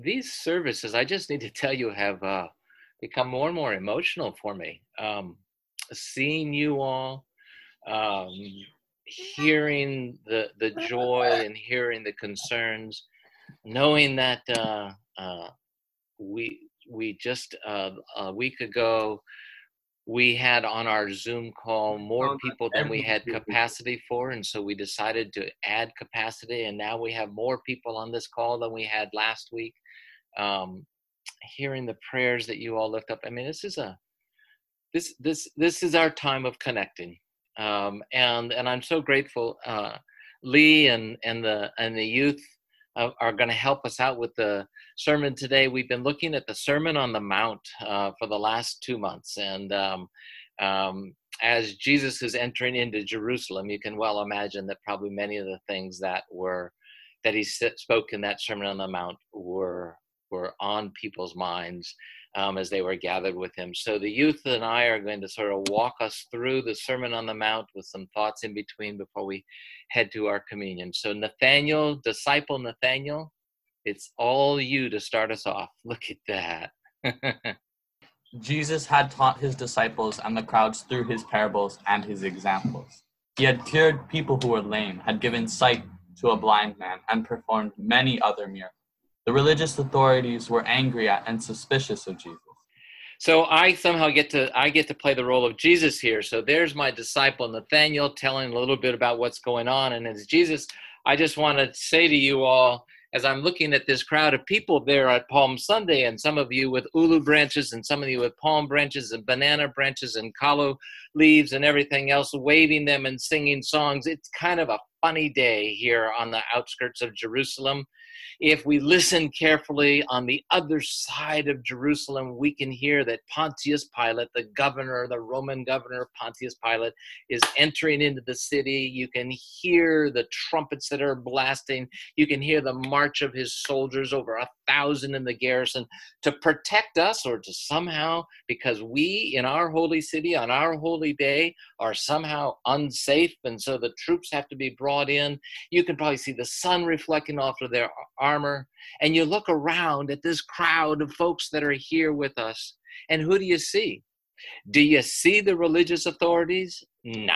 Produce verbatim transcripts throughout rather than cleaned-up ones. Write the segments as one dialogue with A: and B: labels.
A: These services, I just need to tell you, have uh, become more and more emotional for me. Um, seeing you all, um, hearing the the joy and hearing the concerns, knowing that uh, uh, we we just uh, a week ago we had on our Zoom call more people than we had capacity for, and so we decided to add capacity, and now we have more people on this call than we had last week. Um, hearing the prayers that you all lift up. I mean, this is a this this this is our time of connecting, um, and and I'm so grateful. Uh, Lee and and the and the youth uh, are going to help us out with the sermon today. We've been looking at the Sermon on the Mount uh, for the last two months, and um, um, as Jesus is entering into Jerusalem, you can well imagine that probably many of the things that were that he spoke in that Sermon on the Mount were were on people's minds um, as they were gathered with him. So the youth and I are going to sort of walk us through the Sermon on the Mount with some thoughts in between before we head to our communion. So Nathaniel, disciple Nathaniel, it's all you to start us off. Look at that.
B: Jesus had taught his disciples and the crowds through his parables and his examples. He had cured people who were lame, had given sight to a blind man, and performed many other miracles. The religious authorities were angry at and suspicious of Jesus.
A: So I somehow get to I get to play the role of Jesus here. So there's my disciple Nathaniel telling a little bit about what's going on. And as Jesus, I just want to say to you all, as I'm looking at this crowd of people there at Palm Sunday, and some of you with ulu branches, and some of you with palm branches and banana branches and kalo leaves and everything else, waving them and singing songs. It's kind of a funny day here on the outskirts of Jerusalem. If we listen carefully, on the other side of Jerusalem, we can hear that Pontius Pilate, the governor, the Roman governor Pontius Pilate, is entering into the city. You can hear the trumpets that are blasting. You can hear the march of his soldiers, over a thousand in the garrison, to protect us, or to somehow, because we in our holy city on our holy day are somehow unsafe, and so the troops have to be brought in. You can probably see the sun reflecting off of their armor, and you look around at this crowd of folks that are here with us, and who do you see? Do you see the religious authorities? No.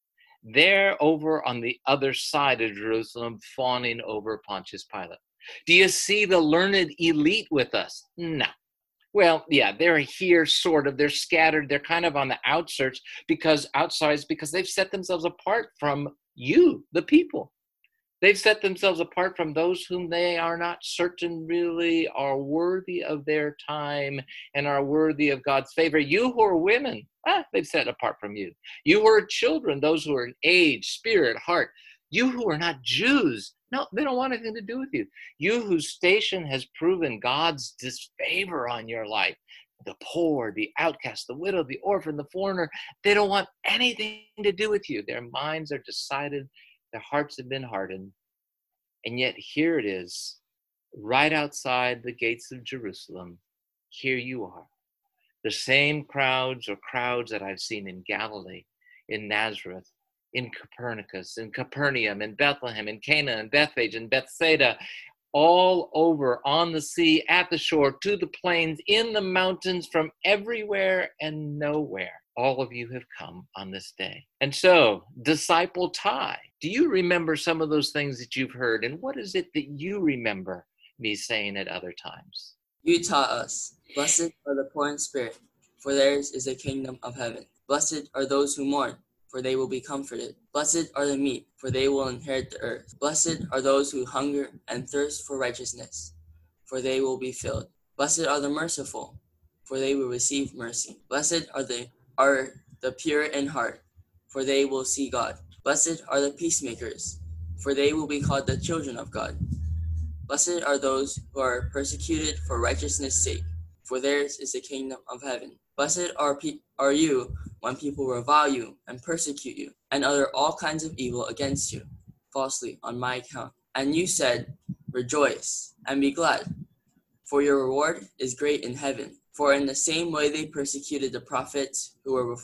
A: They're over on the other side of Jerusalem, fawning over Pontius Pilate. Do you see the learned elite with us? No. Well, yeah, they're here, sort of. They're scattered. They're kind of on the outskirts, because outsides, because they've set themselves apart from you, the people. They've set themselves apart from those whom they are not certain really are worthy of their time and are worthy of God's favor. You who are women, ah, they've set apart from you. You who are children, those who are in age, spirit, heart. You who are not Jews, no, they don't want anything to do with you. You whose station has proven God's disfavor on your life. The poor, the outcast, the widow, the orphan, the foreigner, they don't want anything to do with you. Their minds are decided. Their hearts have been hardened. And yet here it is, right outside the gates of Jerusalem. Here you are. The same crowds or crowds that I've seen in Galilee, in Nazareth, in Copernicus, in Capernaum, in Bethlehem, in Cana, in Bethphage, in Bethsaida, all over, on the sea, at the shore, to the plains, in the mountains, from everywhere and nowhere. All of you have come on this day. And so, disciple Ty, do you remember some of those things that you've heard? And what is it that you remember me saying at other times?
C: You taught us, blessed are the poor in spirit, for theirs is the kingdom of heaven. Blessed are those who mourn, for they will be comforted. Blessed are the meek, for they will inherit the earth. Blessed are those who hunger and thirst for righteousness, for they will be filled. Blessed are the merciful, for they will receive mercy. Blessed are the are the pure in heart, for they will see God. Blessed are the peacemakers, for they will be called the children of God. Blessed are those who are persecuted for righteousness' sake, for theirs is the kingdom of heaven. Blessed are pe- are you when people revile you and persecute you, and utter all kinds of evil against you, falsely on my account. And you said, rejoice and be glad, for your reward is great in heaven. For in the same way they persecuted the prophets who were before you.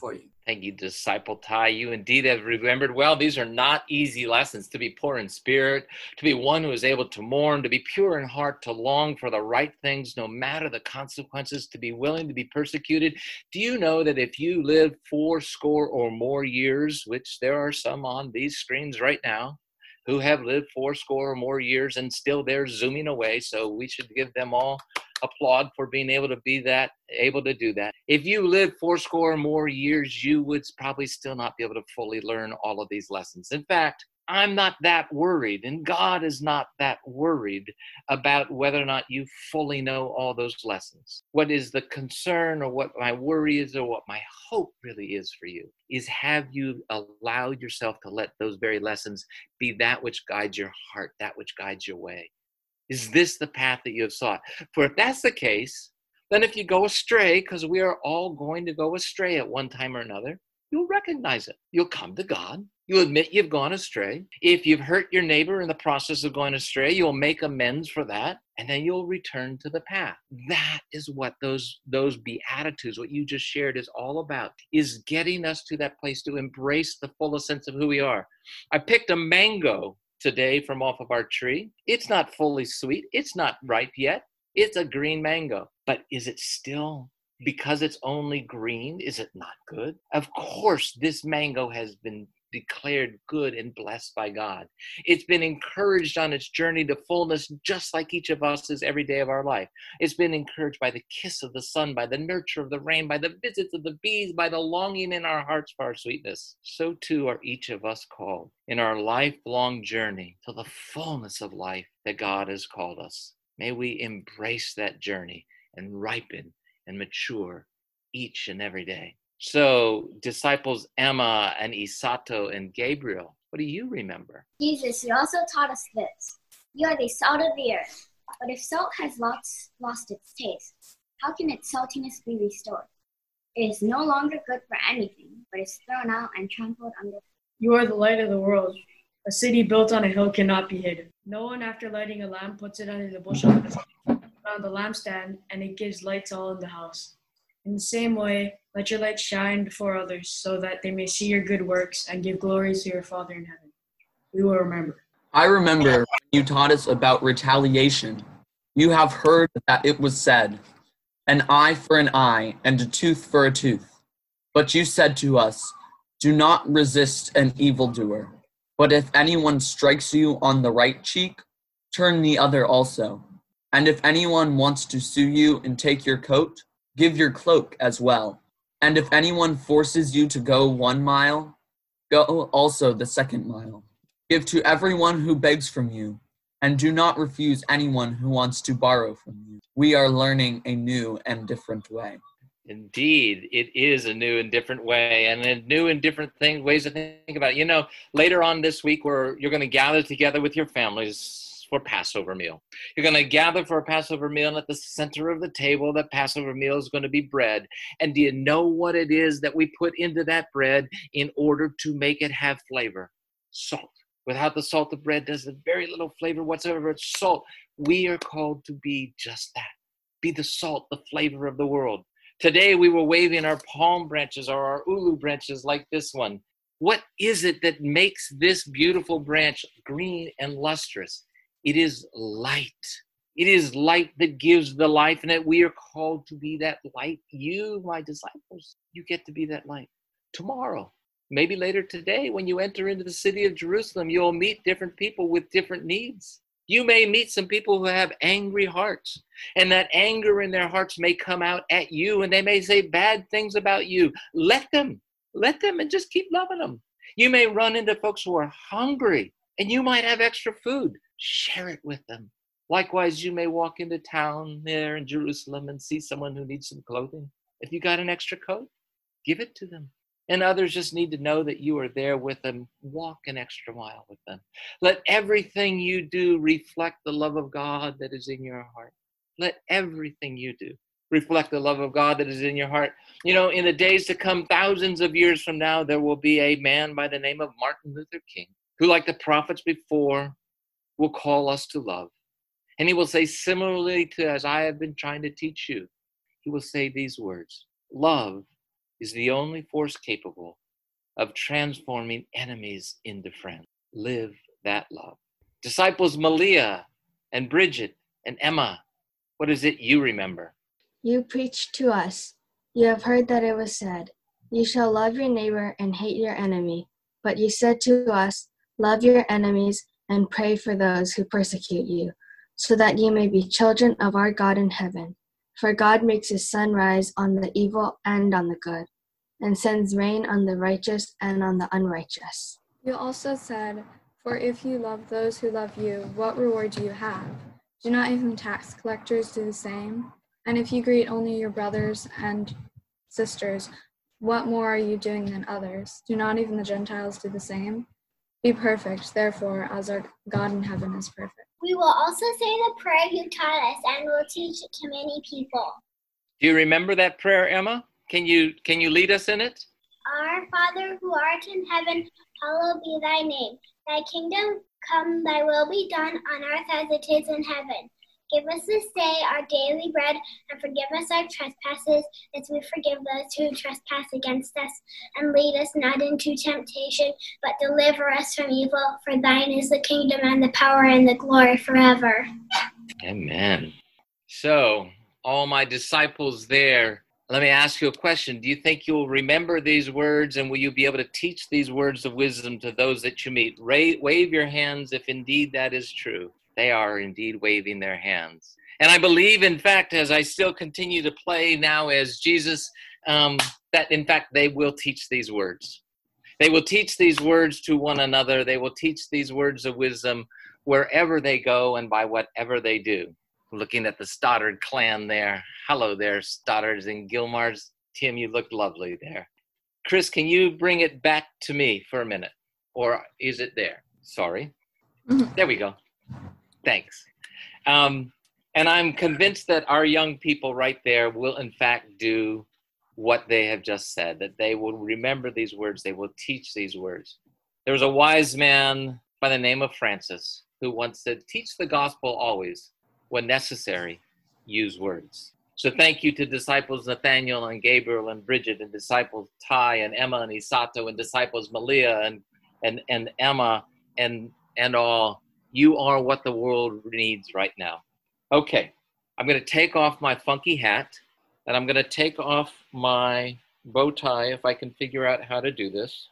A: Thank you, disciple Ty. You indeed have remembered well. These are not easy lessons: to be poor in spirit, to be one who is able to mourn, to be pure in heart, to long for the right things, no matter the consequences, to be willing to be persecuted. Do you know that if you live four score or more years, which there are some on these screens right now, who have lived four score or more years and still they're zooming away, so we should give them all applaud for being able to be that, able to do that. If you live four score or more years, you would probably still not be able to fully learn all of these lessons. In fact, I'm not that worried, and God is not that worried about whether or not you fully know all those lessons. What is the concern, or what my worry is, or what my hope really is for you, is have you allowed yourself to let those very lessons be that which guides your heart, that which guides your way? Is this the path that you have sought? For if that's the case, then if you go astray, because we are all going to go astray at one time or another, you'll recognize it. You'll come to God. You'll admit you've gone astray. If you've hurt your neighbor in the process of going astray, you'll make amends for that, and then you'll return to the path. That is what those, those Beatitudes, what you just shared, is all about, is getting us to that place to embrace the fullest sense of who we are. I picked a mango today from off of our tree. It's not fully sweet. It's not ripe yet. It's a green mango. But is it still, because it's only green, is it not good? Of course, this mango has been declared good and blessed by God. It's been encouraged on its journey to fullness, just like each of us is every day of our life. It's been encouraged by the kiss of the sun, by the nurture of the rain, by the visits of the bees, by the longing in our hearts for our sweetness. So too are each of us called in our lifelong journey to the fullness of life that God has called us. May we embrace that journey and ripen and mature each and every day. So, disciples Emma and Isato and Gabriel, what do you remember?
D: Jesus, you also taught us this. You are the salt of the earth. But if salt has lost, lost its taste, how can its saltiness be restored? It is no longer good for anything, but is thrown out and trampled under.
E: You are the light of the world. A city built on a hill cannot be hidden. No one, after lighting a lamp, puts it under the bushel, but on the lampstand, and it gives light to all in the house. In the same way, let your light shine before others, so that they may see your good works and give glory to your Father in heaven. We will remember.
B: I remember when you taught us about retaliation. You have heard that it was said, an eye for an eye and a tooth for a tooth. But you said to us, do not resist an evildoer. But if anyone strikes you on the right cheek, turn the other also. And if anyone wants to sue you and take your coat, give your cloak as well. And if anyone forces you to go one mile, go also the second mile. Give to everyone who begs from you, and do not refuse anyone who wants to borrow from you. We are learning a new and different way.
A: Indeed, it is a new and different way, and a new and different thing, ways to think about it. You know, later on this week, where you're going to gather together with your families for Passover meal. You're going to gather for a Passover meal, and at the center of the table, the Passover meal is going to be bread. And do you know what it is that we put into that bread in order to make it have flavor? Salt. Without the salt, the bread does very little flavor whatsoever. It's salt. We are called to be just that. Be the salt, the flavor of the world. Today, we were waving our palm branches or our ulu branches like this one. What is it that makes this beautiful branch green and lustrous? It is light. It is light that gives the life, and that we are called to be that light. You, my disciples, you get to be that light. Tomorrow, maybe later today, when you enter into the city of Jerusalem, you'll meet different people with different needs. You may meet some people who have angry hearts, and that anger in their hearts may come out at you, and they may say bad things about you. Let them, let them, and just keep loving them. You may run into folks who are hungry, and you might have extra food. Share it with them. Likewise, you may walk into town there in Jerusalem and see someone who needs some clothing. If you got an extra coat, give it to them. And others just need to know that you are there with them. Walk an extra mile with them. Let everything you do reflect the love of God that is in your heart. Let everything you do reflect the love of God that is in your heart. You know, in the days to come, thousands of years from now, there will be a man by the name of Martin Luther King, who, like the prophets before, will call us to love. And he will say, similarly to as I have been trying to teach you, he will say these words: love is the only force capable of transforming enemies into friends. Live that love. Disciples Malia and Bridget and Emma, what is it you remember?
F: You preached to us. You have heard that it was said, you shall love your neighbor and hate your enemy. But you said to us, love your enemies and pray for those who persecute you, so that you may be children of our God in heaven. For God makes his sun rise on the evil and on the good, and sends rain on the righteous and on the unrighteous.
G: You also said, for if you love those who love you, what reward do you have? Do not even tax collectors do the same? And if you greet only your brothers and sisters, what more are you doing than others? Do not even the Gentiles do the same? Be perfect, therefore, as our God in heaven is perfect.
H: We will also say the prayer you taught us and will teach it to many people.
A: Do you remember that prayer, Emma? Can you can you lead us in it?
H: Our Father who art in heaven, hallowed be thy name. Thy kingdom come, thy will be done on earth as it is in heaven. Give us this day our daily bread, and forgive us our trespasses, as we forgive those who trespass against us. And lead us not into temptation, but deliver us from evil. For thine is the kingdom and the power and the glory forever.
A: Amen. So, all my disciples there, let me ask you a question. Do you think you'll remember these words, and will you be able to teach these words of wisdom to those that you meet? Ra- wave your hands if indeed that is true. They are indeed waving their hands. And I believe, in fact, as I still continue to play now as Jesus, um, that in fact they will teach these words. They will teach these words to one another. They will teach these words of wisdom wherever they go and by whatever they do. Looking at the Stoddard clan there. Hello there, Stoddards and Gilmars. Tim, you look lovely there. Chris, can you bring it back to me for a minute? Or is it there? Sorry. There we go. Thanks. Um, and I'm convinced that our young people right there will in fact do what they have just said, that they will remember these words, they will teach these words. There was a wise man by the name of Francis who once said, teach the gospel always, when necessary, use words. So thank you to disciples Nathaniel and Gabriel and Bridget, and disciples Ty and Emma and Isato, and disciples Malia and, and, and Emma and, and all. You are what the world needs right now. Okay, I'm going to take off my funky hat, and I'm going to take off my bow tie if I can figure out how to do this.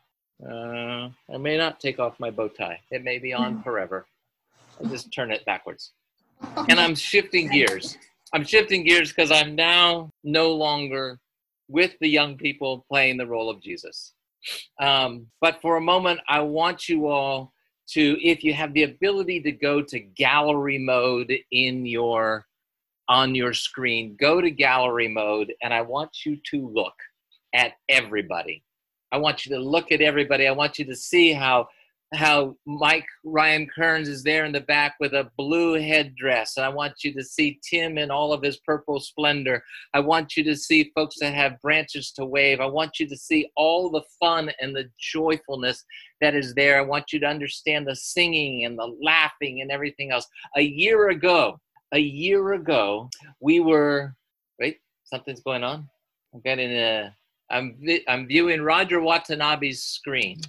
A: Uh, I may not take off my bow tie. It may be on forever. I'll just turn it backwards. And I'm shifting gears. I'm shifting gears because I'm now no longer with the young people playing the role of Jesus. Um, but for a moment, I want you all to, if you have the ability to go to gallery mode in your, on your screen, go to gallery mode, and I want you to look at everybody. I want you to look at everybody. I want you to see how, how Mike Ryan Kearns is there in the back with a blue headdress. And I want you to see Tim in all of his purple splendor. I want you to see folks that have branches to wave. I want you to see all the fun and the joyfulness that is there. I want you to understand the singing and the laughing and everything else. A year ago, a year ago, we were, wait, something's going on. I'm getting a, I'm, I'm viewing Roger Watanabe's screen.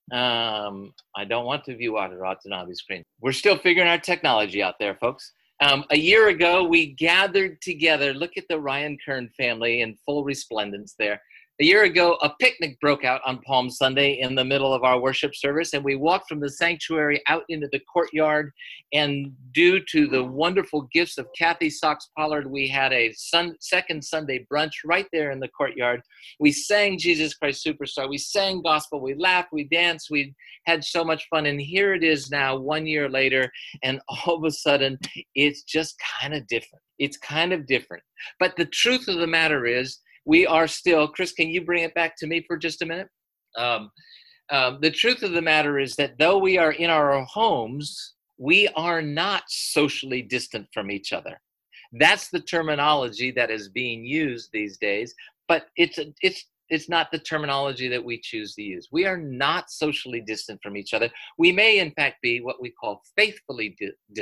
A: Um, I don't want to view Roger Watanabe's screen. We're still figuring our technology out there, folks. Um, a year ago, we gathered together. Look at the Ryan Kern family in full resplendence there. A year ago, a picnic broke out on Palm Sunday in the middle of our worship service, and we walked from the sanctuary out into the courtyard, and due to the wonderful gifts of Kathy Sox Pollard, we had a sun, second Sunday brunch right there in the courtyard. We sang Jesus Christ Superstar. We sang gospel. We laughed. We danced. We had so much fun, and here it is now one year later, and all of a sudden, it's just kind of different. It's kind of different. But the truth of the matter is, we are still, Chris, can you bring it back to me for just a minute? Um, um, the truth of the matter is that though we are in our homes, we are not socially distant from each other. That's the terminology that is being used these days, but it's it's it's not the terminology that we choose to use. We are not socially distant from each other. We may, in fact, be what we call faithfully di- distant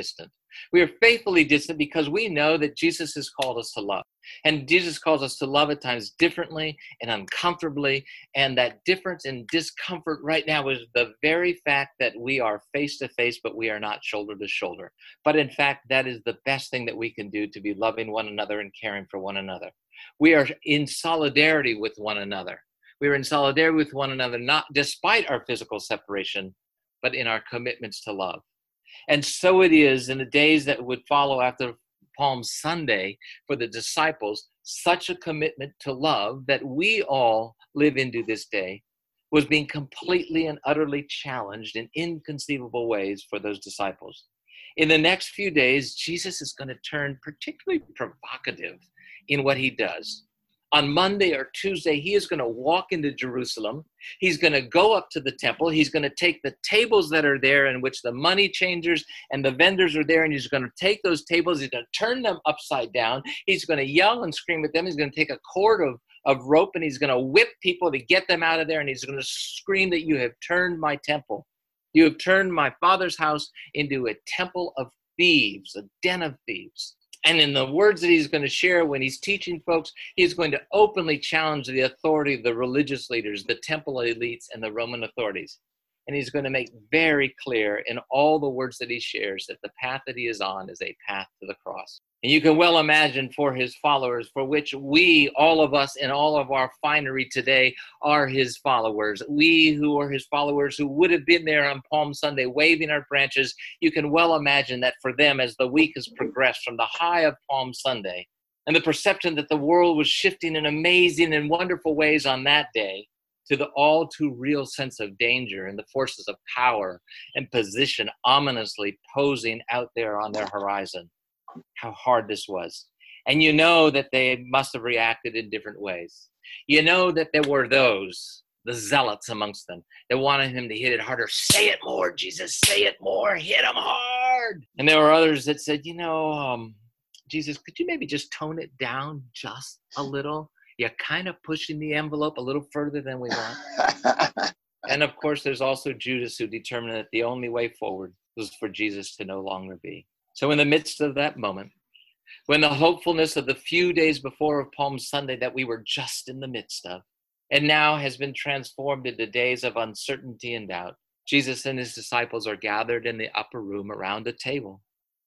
A: We are faithfully distant because we know that Jesus has called us to love. And Jesus calls us to love at times differently and uncomfortably. And that difference and discomfort right now is the very fact that we are face to face, but we are not shoulder to shoulder. But in fact, that is the best thing that we can do to be loving one another and caring for one another. We are in solidarity with one another. We are in solidarity with one another, not despite our physical separation, but in our commitments to love. And so it is in the days that would follow after Palm Sunday for the disciples, such a commitment to love that we all live into this day was being completely and utterly challenged in inconceivable ways for those disciples. In the next few days, Jesus is going to turn particularly provocative in what he does. On Monday or Tuesday, he is going to walk into Jerusalem. He's going to go up to the temple. He's going to take the tables that are there in which the money changers and the vendors are there, and he's going to take those tables. He's going to turn them upside down. He's going to yell and scream at them. He's going to take a cord of, of rope, and he's going to whip people to get them out of there, and he's going to scream that you have turned my temple. You have turned my Father's house into a temple of thieves, a den of thieves. And in the words that he's going to share when he's teaching folks, he's going to openly challenge the authority of the religious leaders, the temple elites, and the Roman authorities. And he's going to make very clear in all the words that he shares that the path that he is on is a path to the cross. And you can well imagine for his followers, for which we, all of us in all of our finery today, are his followers. We who are his followers who would have been there on Palm Sunday waving our branches, you can well imagine that for them as the week has progressed from the high of Palm Sunday and the perception that the world was shifting in amazing and wonderful ways on that day to the all too real sense of danger and the forces of power and position ominously posing out there on their horizon. How hard this was. And you know that they must have reacted in different ways. You know that there were those, the zealots amongst them, that wanted him to hit it harder. Say it more, Jesus, say it more, hit him hard. And there were others that said, you know, um, Jesus, could you maybe just tone it down just a little? You're kind of pushing the envelope a little further than we want. And of course, there's also Judas, who determined that the only way forward was for Jesus to no longer be. So in the midst of that moment, when the hopefulness of the few days before of Palm Sunday that we were just in the midst of, and now has been transformed into days of uncertainty and doubt, Jesus and his disciples are gathered in the upper room around a table.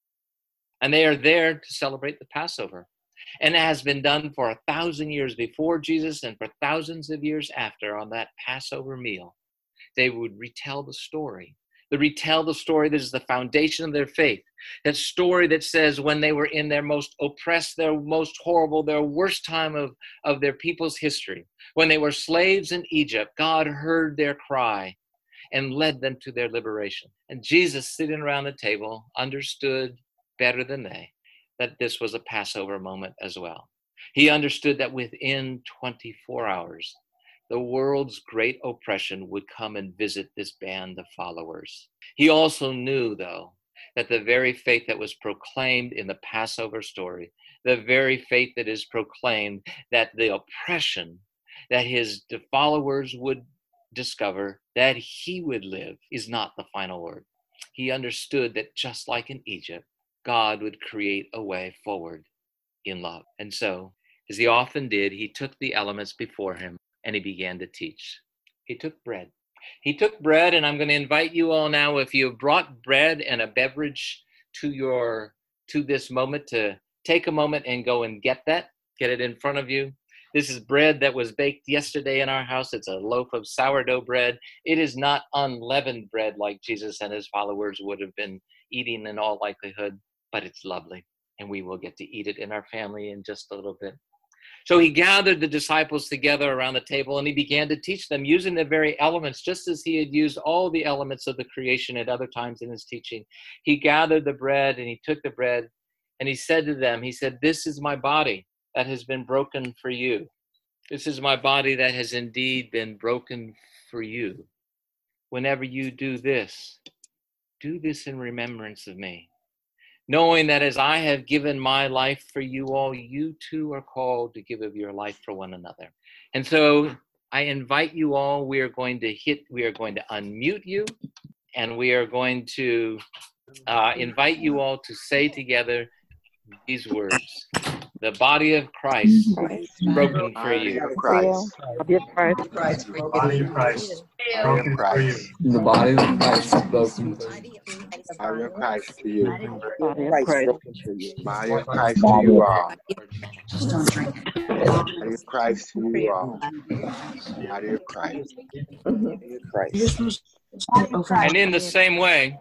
A: And they are there to celebrate the Passover. And it has been done for a thousand years before Jesus and for thousands of years after on that Passover meal. They would retell the story. They retell the story that is the foundation of their faith. That story that says when they were in their most oppressed, their most horrible, their worst time of, of their people's history, when they were slaves in Egypt, God heard their cry and led them to their liberation. And Jesus, sitting around the table, understood better than they that this was a Passover moment as well. He understood that within twenty-four hours, the world's great oppression would come and visit this band of followers. He also knew, though, that the very faith that was proclaimed in the Passover story, the very faith that is proclaimed that the oppression that his followers would discover, that he would live, is not the final word. He understood that just like in Egypt, God would create a way forward in love. And so, as he often did, he took the elements before him and he began to teach. He took bread. He took bread, and I'm going to invite you all now, if you have brought bread and a beverage to your to this moment, to take a moment and go and get that. Get it in front of you. This is bread that was baked yesterday in our house. It's a loaf of sourdough bread. It is not unleavened bread like Jesus and his followers would have been eating in all likelihood, but it's lovely, and we will get to eat it in our family in just a little bit. So he gathered the disciples together around the table, and he began to teach them using the very elements, just as he had used all the elements of the creation at other times in his teaching. He gathered the bread, and he took the bread, and he said to them, he said, "This is my body that has been broken for you. This is my body that has indeed been broken for you. Whenever you do this, do this in remembrance of me. Knowing that as I have given my life for you all, you too are called to give of your life for one another." And so I invite you all, we are going to hit, we are going to unmute you, and we are going to uh, invite you all to say together these words. The body of Christ broken for you.
I: Christ.
J: Body of Christ.
K: The body of Christ broken for you.
B: The body of Christ broken for you.
I: Body of Christ to you.
J: Body of Christ.
I: Body of Christ to you all. Body of Christ to you all. Body of Christ. Body of Christ.
A: And in the same way,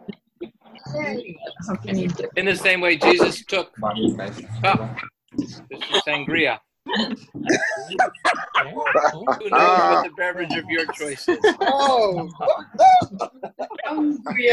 A: in the same way, Jesus took cup. This is sangria. Who knows what the beverage of your choice is?
I: Oh.
A: In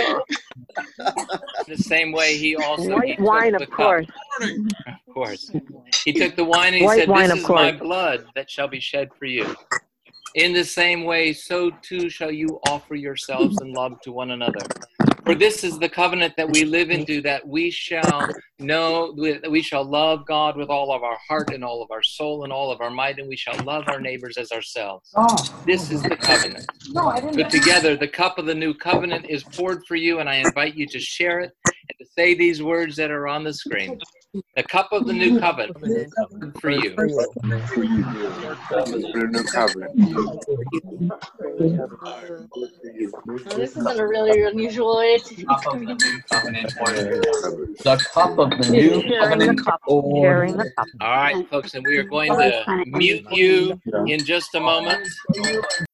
A: the same way, he also
J: White
A: he took
J: wine,
A: the
J: of
A: cup.
J: course.
A: Of course. He took the wine and he
J: White
A: said,
J: wine,
A: "This
J: of
A: is my
J: course.
A: blood that shall be shed for you. In the same way, so too shall you offer yourselves in love to one another. For this is the covenant that we live into, that we shall know, that we shall love God with all of our heart and all of our soul and all of our might, and we shall love our neighbors as ourselves. This is the covenant. But together, the cup of the new covenant is poured for you, and I invite you to share it and to say these words that are on the screen. The cup of the new covenant for you.
I: The new covenant.
L: Well, this isn't a really unusual way to
B: The cup of the new covenant for you. The cup of the new
J: Sharing the
B: covenant
J: cup.
B: or
J: Sharing the cup.
A: All right, folks, and we are going to mute you in just a moment.